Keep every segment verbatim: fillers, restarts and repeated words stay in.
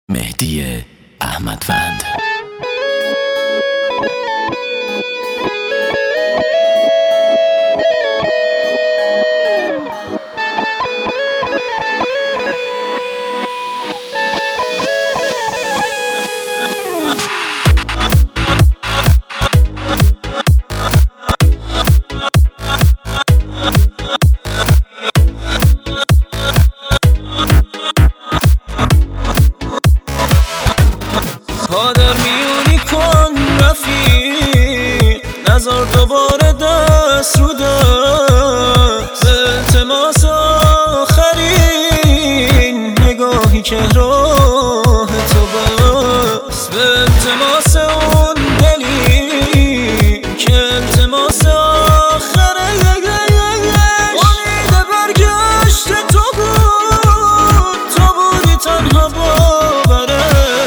مهدی احمدوند. پادر میونی کن رفیق، نزار دوباره دست رو دست. به التماس آخرین نگاهی که راه تو بست، به التماس اون دلی که التماس آخره. امید برگشت تو بود، تو بودی تنها باوره.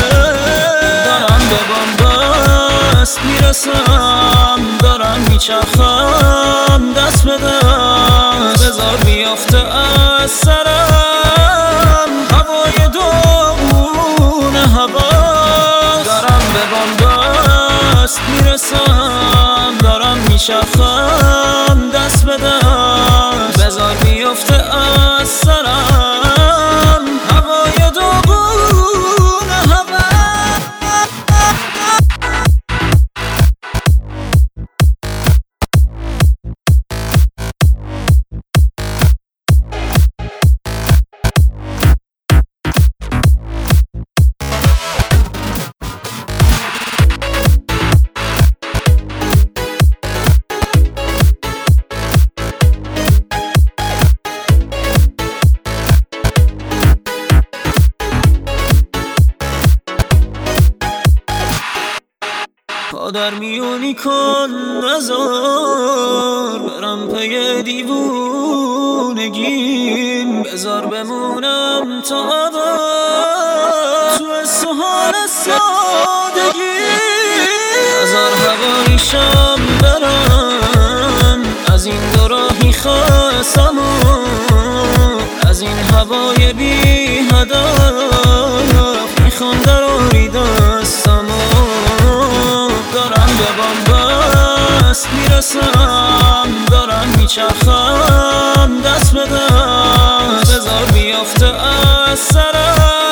میرسم دارم میچرخم دست به دست، بذار بیافته از سرم هوای داغون هوا. دارم به بنبست میرسم، دارم میچرخم دست به دست، بذار بیافته از سرم هوای داغون هوا. پادر میونی کن نزار برم پی دیوونگیم، بذار بمونم تا ابد تو سوهان سادگی. نزار هوایشم برم از این دو راهی خستم و از این هوای بی هدف میخوام دراری دستم. دارم به بنبست میرسم، دارم میچرخم دست به دست، بذار بیافته از سرم